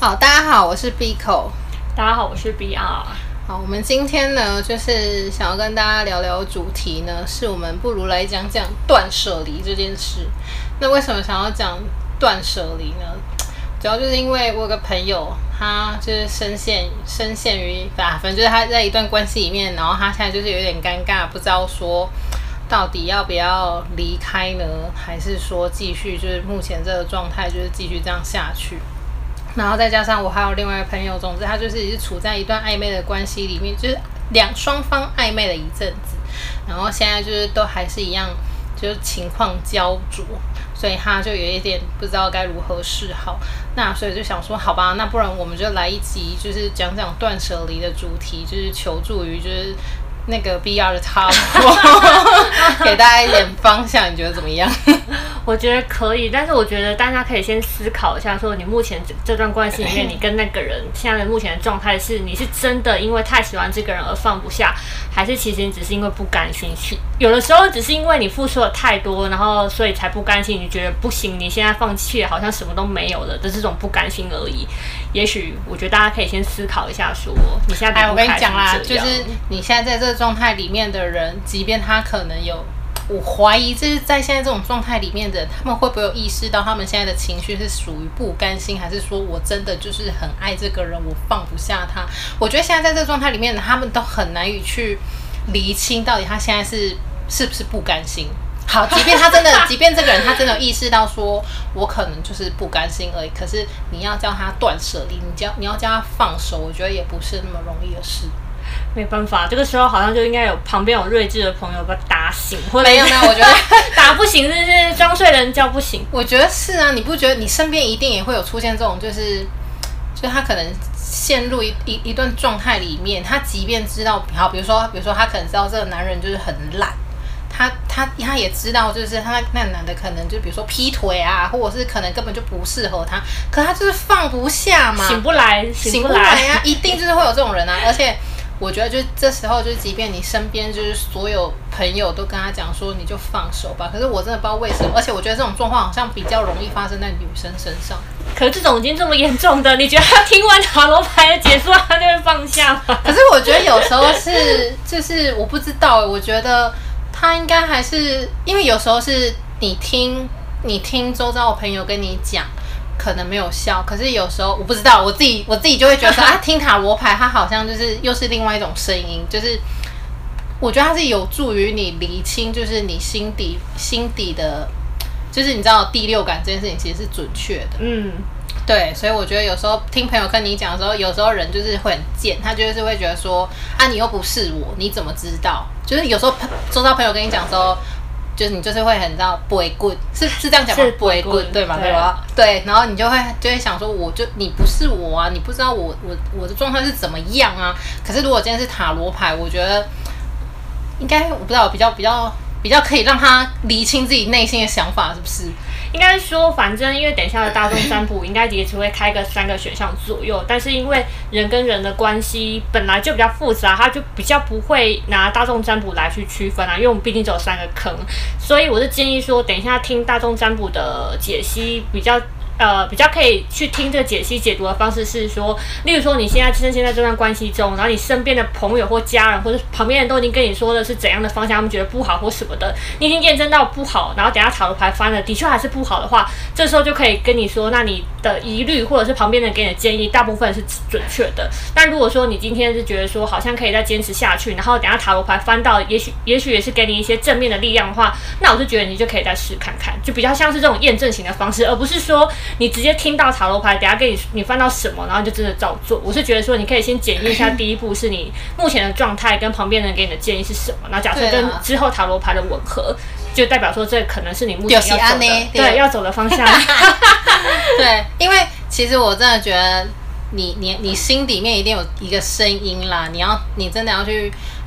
好，大家好，我是 Biko。 大家好，我是 BR。 好，我们今天呢，就是想要跟大家聊聊主题呢，是我们不如来讲讲断舍离这件事。那为什么想要讲断舍离呢？主要就是因为我有个朋友，他就是深陷于反正就是他在一段关系里面，然后他现在就是有点尴尬，不知道说到底要不要离开呢，还是说继续就是目前这个状态就是继续这样下去。然后再加上我还有另外一个朋友，总之他就是也是处在一段暧昧的关系里面，就是双方暧昧了一阵子，然后现在就是都还是一样，就是情况焦灼，所以他就有一点不知道该如何是好。那所以就想说，好吧，那不然我们就来一集，就是讲讲断舍离的主题，就是求助于就是那个 BR 的他，给大家一点方向，你觉得怎么样？ 我觉得可以，但是我觉得大家可以先思考一下，说你目前这段关系里面，你跟那个人现在的目前的状态是，你是真的因为太喜欢这个人而放不下，还是其实你只是因为不甘心？有的时候只是因为你付出了太多，然后所以才不甘心，你觉得不行，你现在放弃了，好像什么都没有了的这种不甘心而已。也许我觉得大家可以先思考一下说，你现在我跟你讲啦，就是你现在在这个状态里面的人，即便他可能有。我怀疑就是在现在这种状态里面的人，他们会不会有意识到他们现在的情绪是属于不甘心，还是说我真的就是很爱这个人，我放不下他？我觉得现在在这个状态里面的他们都很难以去厘清到底他现在是不是不甘心。好，即便这个人他真的有意识到说我可能就是不甘心而已，可是你要叫他断舍离，你要叫他放手，我觉得也不是那么容易的事。 没办法，这个时候好像就应该有旁边有睿智的朋友把他打醒，或者没有，我觉得打不醒，就是装睡人叫不醒。 我觉得是啊，你不觉得你身边一定也会有出现这种，就是他可能陷入一段状态里面，他即便知道，好，比如说他可能知道这个男人就是很懒，他也知道，就是那个男的可能就比如说劈腿啊，或者是可能根本就不适合他，可他就是放不下嘛， 醒不来啊，一定就是会有这种人啊，而且。我觉得就这时候，就是即便你身边就是所有朋友都跟他讲说你就放手吧，可是我真的不知道为什么，而且我觉得这种状况好像比较容易发生在女生身上。 可是这种已经这么严重的，你觉得他听完塔罗牌的解说，他就会放下吗？ 可是我觉得有时候就是我不知道，我觉得他应该还是因为有时候是你听周遭的朋友跟你讲。可能没有效，可是有时候我不知道，我自己就会觉得说啊，听塔罗牌，它好像就是又是另外一种声音，就是我觉得它是有助于你厘清，就是你心底的，就是你知道第六感这件事情其实是准确的，对，所以我觉得有时候听朋友跟你讲的时候，有时候人就是会很贱，他就是会觉得说啊，你又不是我，你怎么知道？就是有时候周遭朋友跟你讲的时候。就是你就是会很知道不为good是这样讲吗？不为good对吗？对吧？对，然后你就会想说，你不是我啊，你不知道我的状态是怎么样啊？可是如果今天是塔罗牌，我觉得应该我不知道比较可以让他厘清自己内心的想法，是不是？ 应该说，反正因为等一下的大众占卜应该也只会开个3个选项左右，但是因为人跟人的关系本来就比较复杂，他就比较不会拿大众占卜来去区分啊，因为我们毕竟只有3个坑，所以我是建议说，等一下听大众占卜的解析比较可以去听这个解析解读的方式是说，例如说你现在这段关系中，然后你身边的朋友或家人或者旁边人都已经跟你说的是怎样的方向，他们觉得不好或什么的，你已经验证到不好，然后等一下塔罗牌翻了，的确还是不好的话，这时候就可以跟你说，那你的疑虑或者是旁边人给你的建议，大部分是准确的。但如果说你今天是觉得说好像可以再坚持下去，然后等一下塔罗牌翻到，也许也是给你一些正面的力量的话，那我就觉得你就可以再试看看，就比较像是这种验证型的方式，而不是说。你直接听到塔罗牌，等一下你翻到什么，然后就真的照做。我是觉得说，你可以先检验一下第一步是你目前的状态跟旁边人给你的建议是什么，然后假设跟之后塔罗牌的吻合，就代表说这可能是你目前要走的要走的方向。 对，因为其实我真的觉得你心里面一定有一个声音啦，你真的要去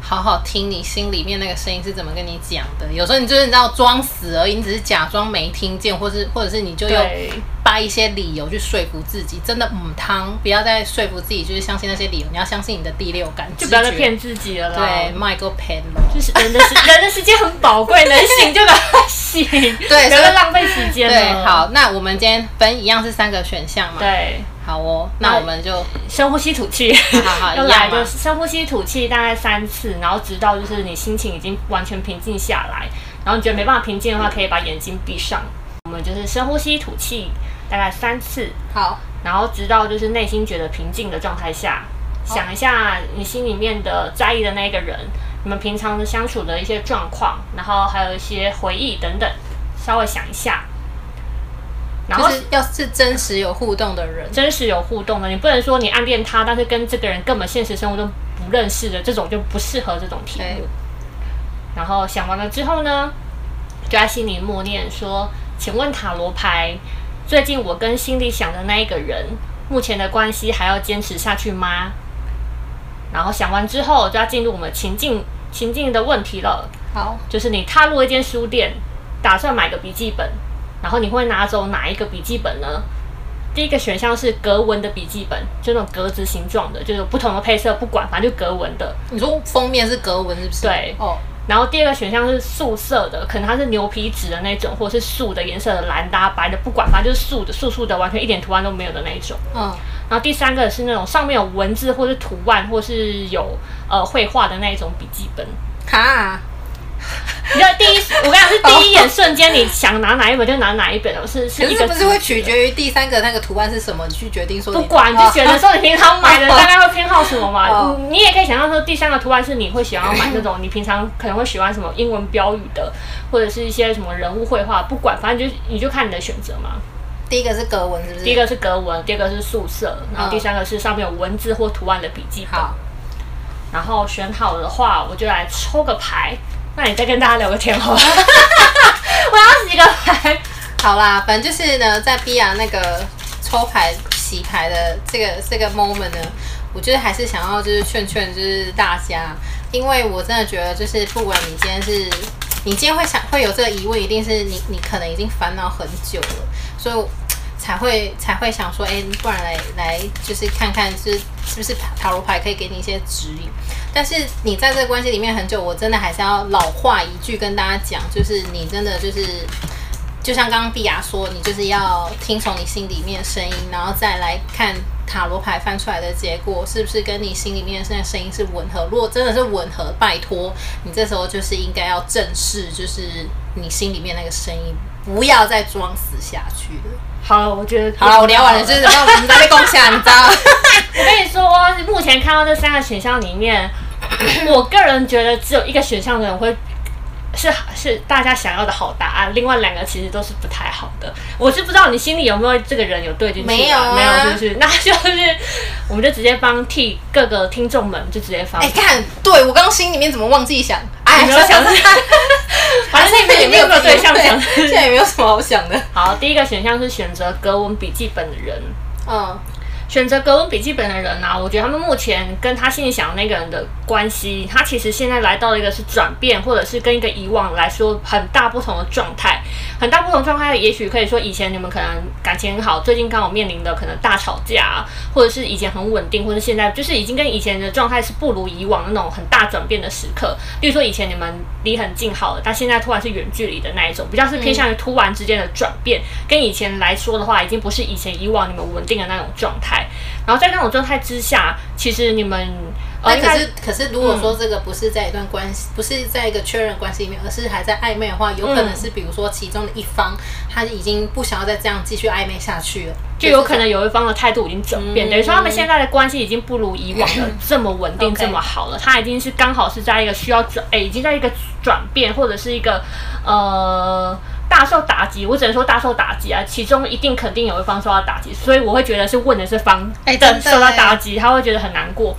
好好听你心里面那个声音是怎么跟你讲的。有时候你就是你知道装死而已，你只是假装没听见，或者是你就用掰一些理由去说服自己。真的不要再说服自己，就是相信那些理由，你要相信你的第六感， 就不要再骗自己了啦。 对，卖个骗了， 就是人的时间很宝贵，能醒就赶快醒， 对， 不要浪费时间了。 对，好，那我们今天分一样是3个选项嘛？ 对。 好哦，那我们就深呼吸吐气， 好， 又来就深呼吸吐气大概3次，然后直到就是你心情已经完全平静下来，然后你觉得没办法平静的话，可以把眼睛闭上。我们就是深呼吸吐气大概3次， 好， 然后直到就是内心觉得平静的状态下，想一下你心里面的在意的那个人，你们平常的相处的一些状况，然后还有一些回忆等等，稍微想一下。然后就是要是真实有互动的人， 真实有互动的，你不能说你暗恋他，但是跟这个人根本现实生活中不认识的，这种就不适合这种题目。然后想完了之后呢，就在心里默念说：“请问塔罗牌，最近我跟心里想的那一个人，目前的关系还要坚持下去吗？”然后想完之后，就要进入我们情境的问题了。 好， 就是你踏入一间书店，打算买个笔记本。然后你会拿走哪一个笔记本呢？第一个选项是格纹的笔记本，就那种格子形状的，就是有不同的配色，不管，反正就格纹的。 你说封面是格纹是不是？ 对。哦。然后第二个选项是素色的，可能它是牛皮纸的那种，或者是素的颜色的蓝搭白的，不管，反正就是素的，完全一点图案都没有的那一种。嗯。然后第3个是那种上面有文字或是图案，或是有绘画的那一种笔记本。 哈。 你就我跟你讲是第一眼瞬间，你想拿哪一本就拿哪一本哦，是一个。 可是不是会取决于第3个那个图案是什么，你去决定说不管，你就选的时候你平常买的大概会偏好什么嘛？你也可以想象说第3个图案是你会喜欢买那种你平常可能会喜欢什么英文标语的，或者是一些什么人物绘画，不管，反正你就看你的选择嘛。 第一个是格纹是不是？ 第一个是格纹，第二个是素色，然后第3个是上面有文字或图案的笔记本。好，然后选好的话，我就来抽个牌。那你再跟大家聊个天好了。我要洗个牌。 好啦，反正就是呢，在 Bia 那个抽牌洗牌的这个 moment 呢，我觉得还是想要就是劝就是大家，因为我真的觉得就是不管你今天会有这个疑问，一定是你可能已经烦恼很久了，所以才会想说，不然来就是看看是不是塔罗牌可以给你一些指引。但是你在这个关系里面很久，我真的还是要老话一句跟大家讲，就是你真的就像刚刚碧雅说，你就是要听从你心里面的声音，然后再来看塔罗牌翻出来的结果是不是跟你心里面的那个声音是吻合。如果真的是吻合，拜托你这时候就是应该要正视，就是你心里面那个声音，不要再装死下去了。 好了，我觉得好了，我聊完了，就是我们在被攻下，你知道吗？ 我跟你说，目前看到这3个选项里面，我个人觉得只有一个选项的人会是大家想要的好答案，另外2个其实都是不太好的。我是不知道你心里有没有这个人有对进去， 没有啊， 没有，是不是？那就是我们就直接替各个听众们就直接发。 看，对我刚刚心里面怎么忘记想？ 没有想他，反正你没有对象想， 现在也没有什么好想的。 好，第一个选项是选择格纹笔记本的人。选择格纹笔记本的人啊，我觉得他们目前跟他心里想的那个人的关系，他其实现在来到了一个是转变，或者是跟一个以往来说很大不同的状态。很大不同状态，也许可以说以前你们可能感情很好，最近刚好面临的可能大吵架，或者是以前很稳定，或者现在就是已经跟以前的状态是不如以往的那种很大转变的时刻。例如说以前你们离很近好了，但现在突然是远距离的那一种，比较是偏向于突然之间的转变，跟以前来说的话，已经不是以往你们稳定的那种状态。然后在那种状态之下，其实你们可是如果说这个不是在一段关系，不是在一个确认关系里面，而是还在暧昧的话，有可能是比如说其中的一方他已经不想要再这样继续暧昧下去了， 就有可能有一方的态度已经转变，等于说他们现在的关系已经不如以往的这么稳定这么好了，他已经是刚好是在一个需要已经在一个转变，或者是一个大受打击，我只能说大受打击啊，其中一定肯定有一方受到打击，所以我会觉得是问的是方受到打击，他会觉得很难过。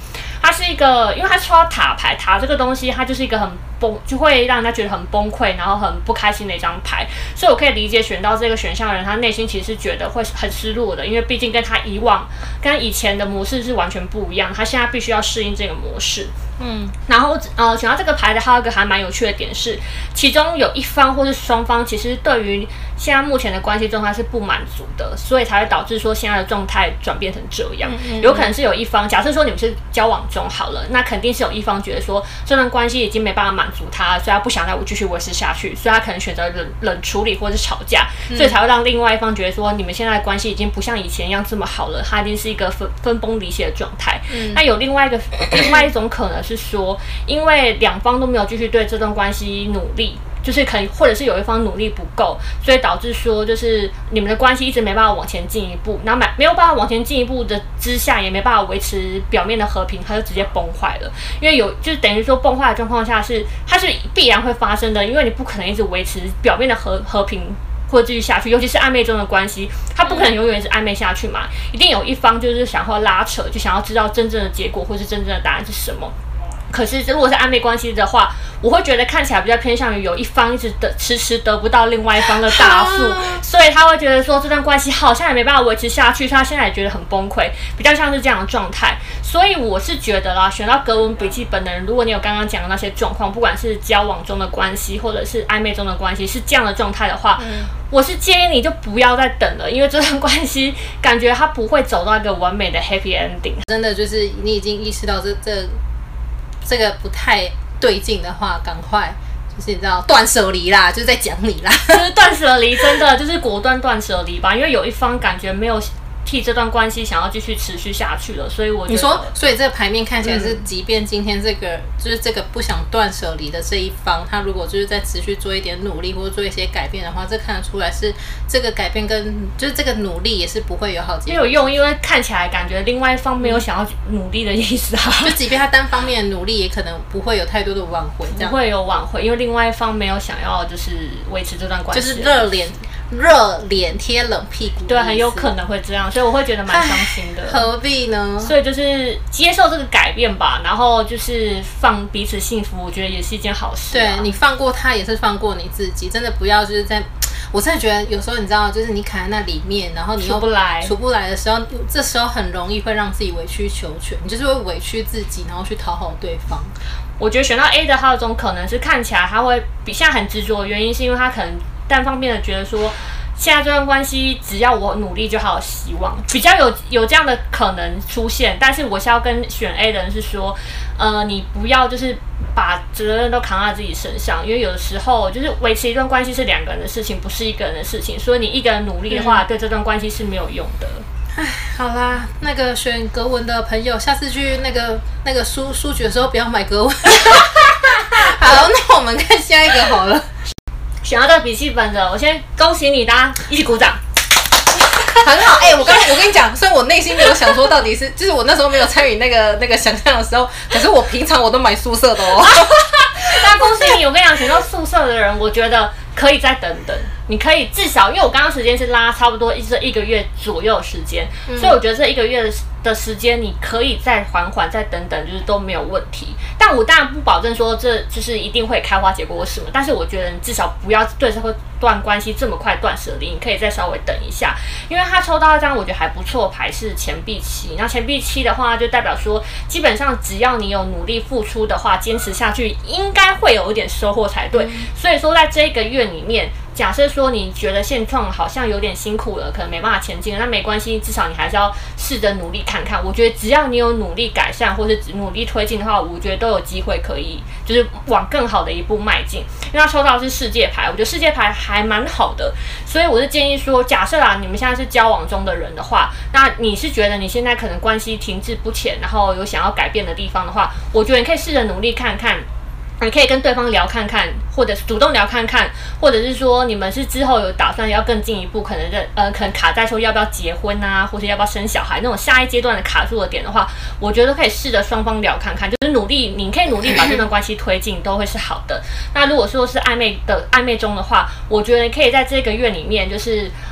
它是一个，因为它抽到塔牌，塔这个东西它就是一个很就会让人家觉得很崩溃，然后很不开心的一张牌，所以我可以理解选到这个选项的人，他内心其实是觉得会很失落的，因为毕竟跟他以前的模式是完全不一样，他现在必须要适应这个模式。然后选到这个牌的还有一个还蛮有趣的点是，其中有一方或是双方其实对于现在目前的关系状态是不满足的，所以才会导致说现在的状态转变成这样。有可能是有一方，假设说你们是交往中好了，那肯定是有一方觉得说这段关系已经没办法满足他，所以他不想再继续维持下去，所以他可能选择冷处理或是吵架，所以才会让另外一方觉得说你们现在的关系已经不像以前一样这么好了，它已经是一个分崩离析的状态。那有另外一种可能是说，因为两方都没有继续对这段关系努力，就是可能或者是有一方努力不够，所以导致说就是你们的关系一直没办法往前进一步，然后没有办法往前进一步的之下，也没办法维持表面的和平，它就直接崩坏了。因为就是等于说崩坏的状况下它是必然会发生的，因为你不可能一直维持表面的和平或者继续下去，尤其是暧昧中的关系，它不可能永远是暧昧下去嘛，一定有一方就是想要拉扯，就想要知道真正的结果或是真正的答案是什么。可是如果是暧昧关系的话，我会觉得看起来比较偏向于有一方一直迟迟得不到另外一方的答复，所以他会觉得说这段关系好像也没办法维持下去，所以他现在也觉得很崩溃，比较像是这样的状态。所以我是觉得啦，选到格文笔记本的人，如果你有刚刚讲的那些状况，不管是交往中的关系或者是暧昧中的关系是这样的状态的话，我是建议你就不要再等了，因为这段关系感觉它不会走到一个完美的 happy ending。 真的就是你已经意识到这个不太对劲的话，赶快就是你知道断舍离啦，就是在讲你啦， 就是断舍离，真的就是果断断舍离吧，因为有一方感觉没有替这段关系想要继续持续下去了，所以我觉得你说，所以这个牌面看起来是，即便今天就是这个不想断舍离的这一方，他如果就是在持续做一点努力或者做一些改变的话，这看得出来是这个改变跟就是这个努力也是不会有好结果， 没有用，因为看起来感觉另外一方没有想要努力的意思啊。 就即便他单方面的努力，也可能不会有太多的挽回，这样不会有挽回，因为另外一方没有想要就是维持这段关系， 就是热脸贴冷屁股， 对，很有可能会这样，所以我会觉得蛮伤心的。 何必呢？ 所以就是接受这个改变吧，然后就是放彼此幸福，我觉得也是一件好事、 对，你放过他，也是放过你自己，真的不要就是在。我真的觉得有时候你知道，就是你卡在那里面，然后你又出不来的时候，这时候很容易会让自己委曲求全，你就是会委屈自己，然后去讨好对方。 我觉得选到 A 的还有一种可能是看起来他会比现在很执着的原因，是因为他可能单方面的觉得说，现在这段关系只要我努力就还有希望，比较有这样的可能出现。但是我是要跟选 A 的人是说，你不要就是把责任都扛在自己身上，因为有的时候就是维持一段关系是两个人的事情，不是一个人的事情，所以你一个人努力的话，对这段关系是没有用的。 唉，好啦，那个选格文的朋友，下次去那个书局的时候不要买格文。好，那我们看下一个好了。 选到这个笔记本的，我先恭喜你，大家一起鼓掌。 很好，我跟你讲，虽然我内心没有想说到底是，就是我那时候没有参与那个想象的时候，可是我平常我都买宿舍的哦。 那恭喜你，我跟你讲，选到宿舍的人，我觉得可以再等等。你可以至少，因为我刚刚时间是拉差不多这一个月左右的时间，所以我觉得这一个月的时间你可以再缓缓，再等等，就是都没有问题。但我当然不保证说这就是一定会开花结果或什么，但是我觉得你至少不要对这段关系这么快断舍离，你可以再稍微等一下。因为他抽到一张我觉得还不错牌是钱币7，那钱币7的话就代表说，基本上只要你有努力付出的话，坚持下去应该会有一点收获才对。所以说在这一个月里面，假设说你觉得现状好像有点辛苦了，可能没办法前进了，那没关系，至少你还是要试着努力看看。我觉得只要你有努力改善或者努力推进的话，我觉得都有机会可以就是往更好的一步迈进。因为他抽到的是世界牌，我觉得世界牌还蛮好的，所以我是建议说，假设你们现在是交往中的人的话，那你是觉得你现在可能关系停滞不前，然后有想要改变的地方的话，我觉得你可以试着努力看看。你可以跟对方聊看看，或者主动聊看看，或者是说你们是之后有打算要更进一步，可能卡在说要不要结婚啊，或者要不要生小孩那种下一阶段的卡住的点的话，我觉得可以试着双方聊看看，就是你可以努力把这段关系推进，都会是好的。那如果说是暧昧中的话，我觉得你可以在这个月里面，就是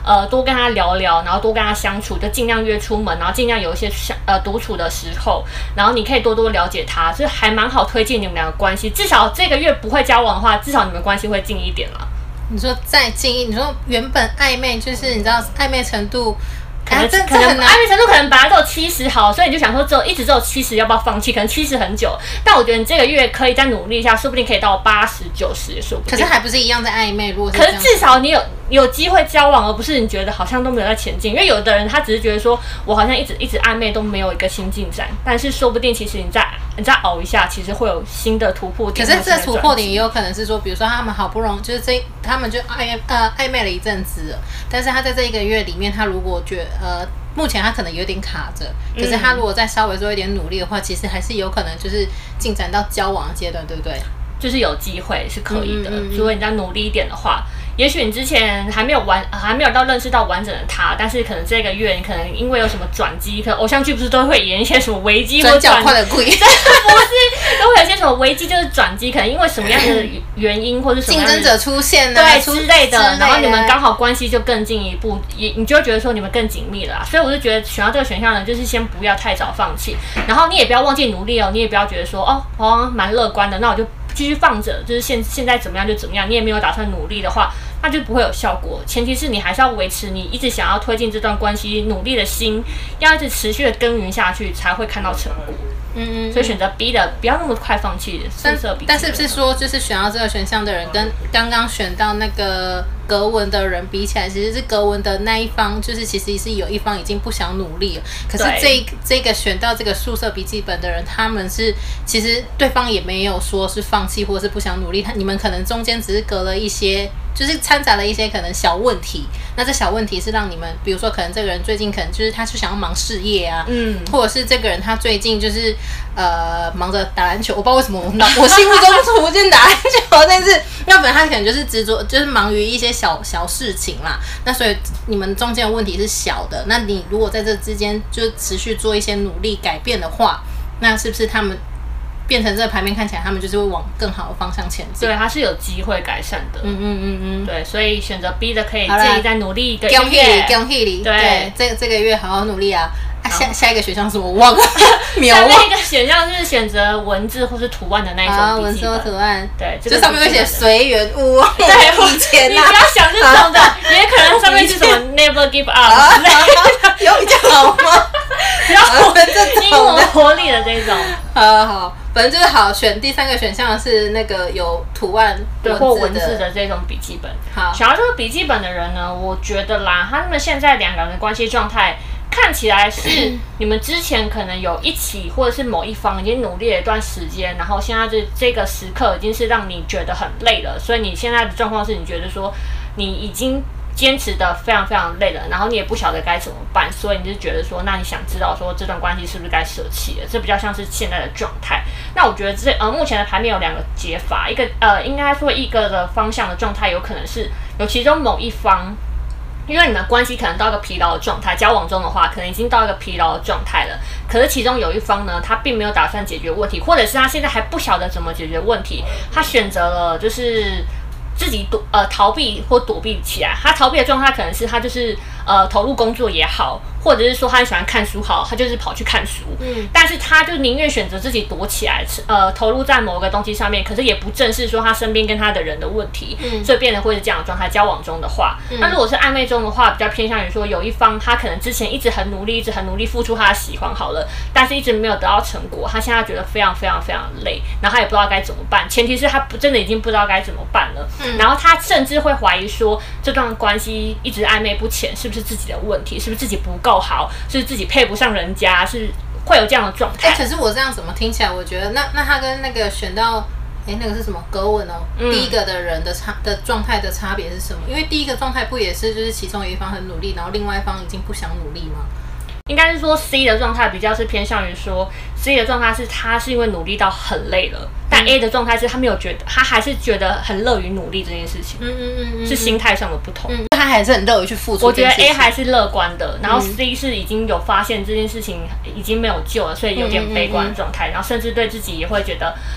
多跟他聊聊，然后多跟他相处，就尽量约出门，然后尽量有一些独处的时候，然后你可以多多了解他，这还蛮好推进你们两个关系。至少这个月不会交往的话，至少你们关系会近一点啦。 你说再近一，你说原本暧昧就是你知道暧昧程度。 可能暧昧程度可能本来只有70好，所以你就想说一直只有70，要不要放弃？可能70很久，但我觉得你这个月可以再努力一下，说不定可以到80、90也说不定。 可是还不是一样在暧昧？如果是可是至少你有机会交往，而不是你觉得好像都没有在前进。因为有的人他只是觉得说我好像一直暧昧都没有一个新进展，但是说不定其实你再熬一下，其实会有新的突破点。 可是这突破点也有可能是说，比如说他们好不容易就是他们就暧昧了一阵子了，但是他在这一个月里面，他如果觉得目前他可能有点卡着，可是他如果再稍微做一点努力的话，其实还是有可能就是进展到交往的阶段，对不对？ 就是有机会是可以的，如果你再努力一点的话。也许你之前还没有到认识到完整的他，但是可能这个月你可能因为有什么转机，可能偶像剧不是都会演一些什么危机或者转快的鬼，不是都会有些什么危机，就是转机，可能因为什么样的原因或者什么竞争者出现对之类的，然后你们刚好关系就更进一步，你就会觉得说你们更紧密了啦。所以我就觉得选到这个选项呢，就是先不要太早放弃，然后你也不要忘记努力哦，你也不要觉得说好像蛮乐观的，那我就继续放着，就是现在怎么样就怎么样，你也没有打算努力的话，那就不会有效果。前提是你还是要维持你一直想要推进这段关系努力的心，要一直持续的耕耘下去，才会看到成果。所以选择 B 的不要那么快放弃宿舍笔记。 但是不是说就是选到这个选项的人跟刚刚选到那个格文的人比起来，其实是格文的那一方，就是其实是有一方已经不想努力了。可是这个选到这个宿舍笔记本的人，他们是其实对方也没有说是放弃或者是不想努力，你们可能中间只是隔了一些。就是掺杂了一些可能小问题，那这小问题是让你们，比如说可能这个人最近可能就是他就想要忙事业啊，或者是这个人他最近就是忙着打篮球，我不知道为什么我心目中出现打篮球，但是要不然他可能就是执着就是忙于一些小事情啦，那所以你们中间的问题是小的，那你如果在这之间就持续做一些努力改变的话，那是不是他们？变成这个牌面看起来，他们就是会往更好的方向前进。 对，它是有机会改善的。对，所以选择 B 的可以建议再努力一个月。 对，这个月好好努力啊！下一个选项是我忘了，秒忘。 下一个选项是选择文字或是图案的那一种笔记本。 文字或图案， 对， 就上面会写随缘屋。 对， 以前你不要想这种的，也可能上面是什么 Never Give Up 之类的， 有比较好吗？ 比较英文活力的这种。 好。反正就是好选第三个选项是那个有图案或文字的这种笔记本。好，想要这个笔记本的人呢，我觉得啦，他们现在两个人的关系状态看起来是你们之前可能有一起，或者是某一方已经努力了一段时间，然后现在这个时刻已经是让你觉得很累了，所以你现在的状况是你觉得说你已经坚持的非常非常累了，然后你也不晓得该怎么办，所以你就觉得说，那你想知道说这段关系是不是该舍弃了？这比较像是现在的状态。那我觉得目前的牌面有两个解法，一个应该说一个的方向的状态有可能是有其中某一方。因为你们关系可能到一个疲劳的状态，交往中的话，可能已经到一个疲劳的状态了。可是其中有一方呢，他并没有打算解决问题，或者是他现在还不晓得怎么解决问题，他选择了就是自己逃避或躲避起来。他逃避的状态可能是他就是投入工作也好，或者是说他很喜欢看书好，他就是跑去看书。但是他就宁愿选择自己躲起来，投入在某个东西上面，可是也不正视说他身边跟他的人的问题，所以变得会是这样的状态。交往中的话，那如果是暧昧中的话，比较偏向于说有一方他可能之前一直很努力付出他的喜欢好了，但是一直没有得到成果，他现在觉得非常非常非常累，然后他也不知道该怎么办。前提是他真的已经不知道该怎么办了，然后他甚至会怀疑说这段关系一直暧昧不前，是不是自己的问题？是不是自己不够好？是不是自己配不上人家？是会有这样的状态。 可是我这样怎么听起来，我觉得那他跟那个选到那个是什么格文哦，第一个的人的状态的差别是什么？因为第一个状态不也是就是其中有一方很努力，然后另外一方已经不想努力吗？ 应该是说 C 的状态比较是偏向于说 C 的状态是他是因为努力到很累了，但 A 的状态是他没有觉得，他还是觉得很乐于努力这件事情，是心态上的不同， 他还是很乐于去付出。 我觉得 A 还是乐观的，然后 C 是已经有发现这件事情已经没有救了，所以有点悲观的状态，然后甚至对自己也会觉得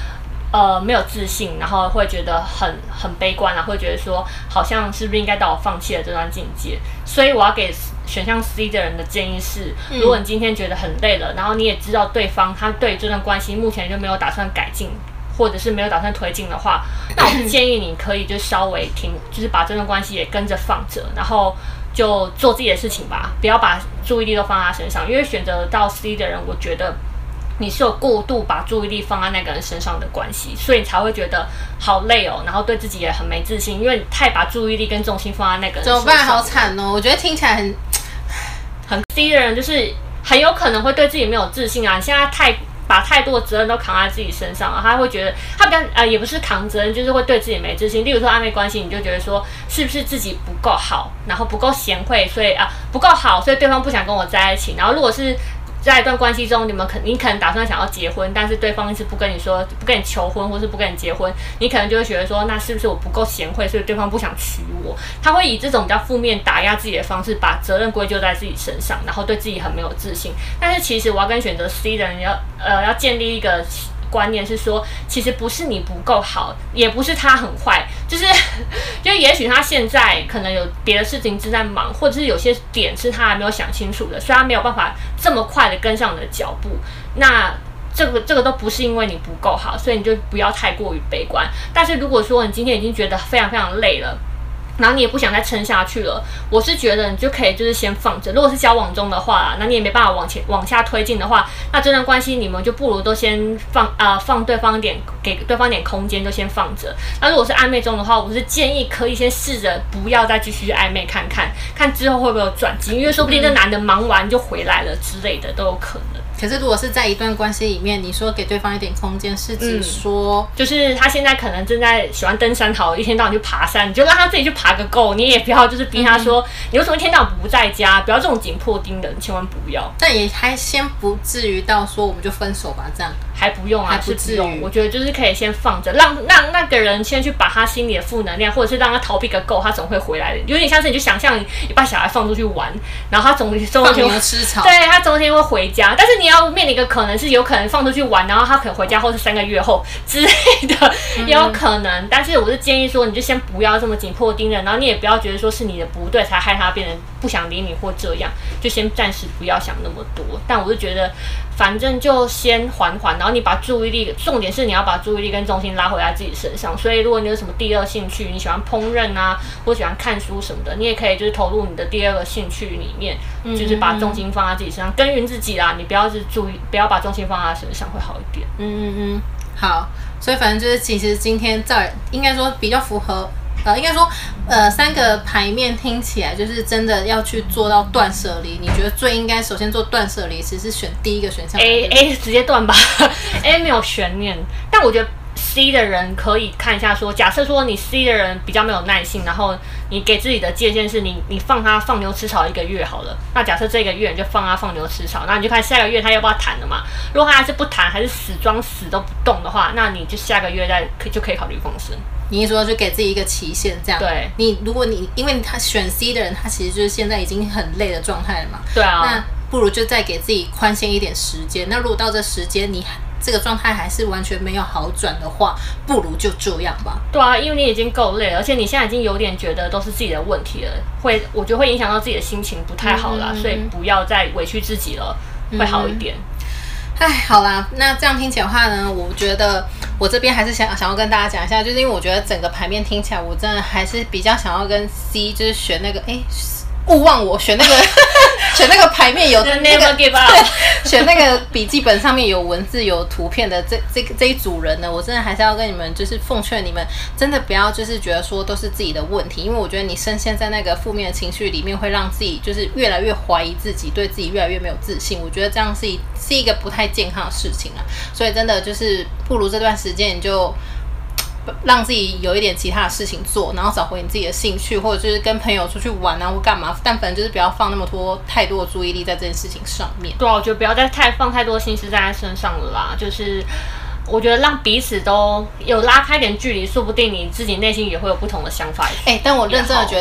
没有自信，然后会觉得很悲观啊，会觉得说好像是不是应该到我放弃了这段境界。所以我要给选项 C 的人的建议是，如果你今天觉得很累了，然后你也知道对方他对这段关系目前就没有打算改进，或者是没有打算推进的话，那我是建议你可以就稍微停，就是把这段关系也跟着放着，然后就做自己的事情吧，不要把注意力都放在他身上。因为选择到 C 的人，我觉得你是有过度把注意力放在那个人身上的关系，所以你才会觉得好累哦，然后对自己也很没自信，因为你太把注意力跟重心放在那个人身上。 怎么办？好惨哦！我觉得听起来很 C 的人，就是很有可能会对自己没有自信啊。你现在把太多的责任都扛在自己身上了，他会觉得他比较也不是扛责任，就是会对自己没自信。例如说暧昧关系，你就觉得说是不是自己不够好，然后不够贤惠，所以不够好，所以对方不想跟我在一起。然后如果是在一段关系中，你可能打算想要结婚，但是对方一直不跟你说，不跟你求婚，或是不跟你结婚，你可能就会觉得说，那是不是我不够贤惠，所以对方不想娶我？他会以这种比较负面打压自己的方式，把责任归咎在自己身上，然后对自己很没有自信。但是其实我要跟选择 C 的人要建立一个观念是说，其实不是你不够好，也不是他很坏，就也许他现在可能有别的事情正在忙，或者是有些点是他还没有想清楚的，所以他没有办法这么快的跟上你的脚步。那这个都不是因为你不够好，所以你就不要太过于悲观。但是如果说你今天已经觉得非常非常累了，然后你也不想再撑下去了，我是觉得你就可以就是先放着。如果是交往中的话，那你也没办法往下推进的话，那这段关系你们就不如都先放对方给对方一点空间，就先放着。那如果是暧昧中的话，我是建议可以先试着不要再继续暧昧看之后会不会有转机，因为说不定这男的忙完就回来了之类的都有可能。 可是如果是在一段关系里面，你说给对方一点空间，是指说， 就是他现在可能正在喜欢登山，好，一天到晚去爬山，你就让他自己去爬个够，你也不要就是逼他说，你为什么一天到晚不在家？不要这种紧迫盯人，千万不要。 但也还先不至于到说我们就分手吧，这样还不用啊， 还不至于。 我觉得就是可以先放着，让那个人先去把他心里的负能量，或者是让他逃避个够，他总会回来的。有点像是你就想象你把小孩放出去玩，然后他总有一天吃草， 对，他总有一天会回家，但是你要面临一个可能是有可能放出去玩，然后他可能回家后是3个月后之类的，也有可能。但是我是建议说，你就先不要这么紧迫盯人，然后你也不要觉得说是你的不对才害他变成不想理你或这样，就先暂时不要想那么多。但我是觉得，反正就先缓缓，然后你把注意力，重点是你要把注意力跟重心拉回来自己身上。所以如果你有什么第二兴趣，你喜欢烹饪啊，或喜欢看书什么的，你也可以就是投入你的第二个兴趣里面，就是把重心放在自己身上，耕耘自己啦。你不要是不要把重心放在身上会好一点。 好，所以反正就是其实今天应该说比较符合。应该说，3个牌面听起来就是真的要去做到断舍离。你觉得最应该首先做断舍离，其实是选第一个选项 A 直接断吧，A 没有悬念。但我觉得 C 的人可以看一下说，假设说你 C 的人比较没有耐性，然后你给自己的界限是你放他放牛吃草1个月好了。那假设这个月你就放他放牛吃草，那你就看下个月他要不要谈了嘛。如果他还是不谈，还是死装死都不动的话，那你就下个月就可以考虑放生。 你是说就给自己一个期限，这样？ 对。 如果因为他选 C 的人，他其实就是现在已经很累的状态了嘛。 对啊。 那不如就再给自己宽限一点时间。那如果到这时间你这个状态还是完全没有好转的话，不如就这样吧。 对啊，因为你已经够累了，而且你现在已经有点觉得都是自己的问题了，我觉得会影响到自己的心情，不太好啦。所以不要再委屈自己了，会好一点。 好啦，那这样听起来的话呢，我觉得我这边还是想要跟大家讲一下，就是因为我觉得整个牌面听起来，我真的还是比较想要跟 C， 就是选那个勿忘我选那个选那个牌面有那个选那个笔记本上面有文字有图片的这一组人呢，我真的还是要跟你们就是奉劝你们，真的不要就是觉得说都是自己的问题，因为我觉得你深陷在那个负面的情绪里面，会让自己就是越来越怀疑自己，对自己越来越没有自信。我觉得这样是一个不太健康的事情啊，所以真的就是不如这段时间你就让自己有一点其他的事情做，然后找回你自己的兴趣，或者就是跟朋友出去玩啊或干嘛，但反正就是不要放太多的注意力在这件事情上面。 对啊，我觉得不要再放太多心思在他身上了啦，就是我觉得让彼此都有拉开点距离，说不定你自己内心也会有不同的想法。 但我认真的觉得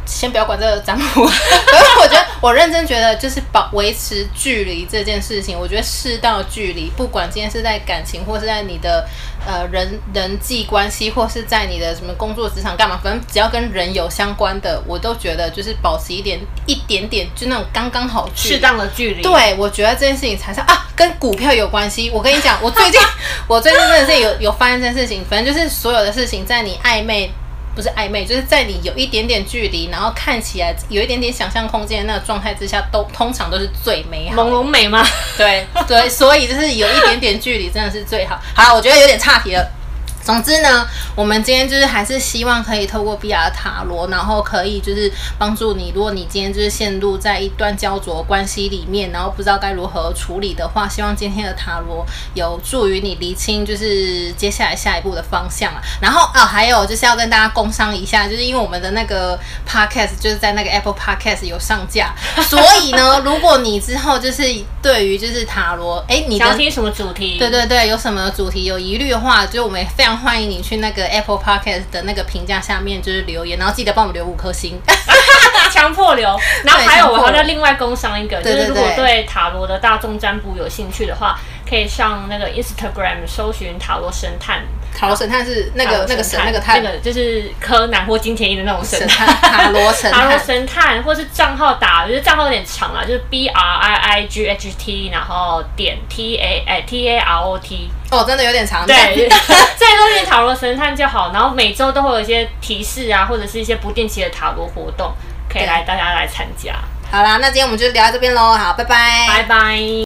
先不要管这个占卜，可是我觉得我认真觉得就是维持距离这件事情，我觉得适当的距离，不管今天是在感情或是在你的人际关系，或是在你的什么工作职场干嘛，反正只要跟人有相关的，我都觉得就是保持一点点，就那种刚刚好距离， 适当的距离。 对，我觉得这件事情才是啊，跟股票有关系。我跟你讲，我最近真的是有发现这件事情，反正就是所有的事情，在你不是暧昧，就是在你有一点点距离，然后看起来有一点点想象空间的那个状态之下，通常都是最美好的。 朦胧美吗？ 对，所以就是有一点点距离真的是最好。好了，我觉得有点岔题了。总之呢，我们今天就是还是希望可以透过 BR 塔罗，然后可以就是帮助你，如果你今天就是陷入在一段焦灼关系里面，然后不知道该如何处理的话，希望今天的塔罗有助于你厘清就是接下来下一步的方向啊。然后还有就是要跟大家工商一下，就是因为我们的那个 podcast 就是在那个 Apple Podcast 有上架，所以呢，如果你之后就是对于就是塔罗，你想听什么主题？ 对，有什么主题有疑虑的话，就我们也非常欢迎你去那个 Apple Podcast 的那个评价下面就是留言，然后记得帮我们留5颗星， 强迫留。然后还有我还要另外工商一个，就是如果对塔罗的大众占卜有兴趣的话，可以上那个 Instagram 搜寻塔罗神探。 塔罗神探是那个神那个探， 那个就是柯南或金田一的那种神探。 塔罗神探， 或是账号打，就是账号有点长啦，就是 BRIIGHT， 然后点 TAROT。 哦，真的有点长。 对，所以搜寻塔罗神探就好。然后每周都会有一些提示啊，或者是一些不定期的塔罗活动，可以大家来参加。 好啦，那今天我们就聊到这边喽，好，拜拜， 拜拜。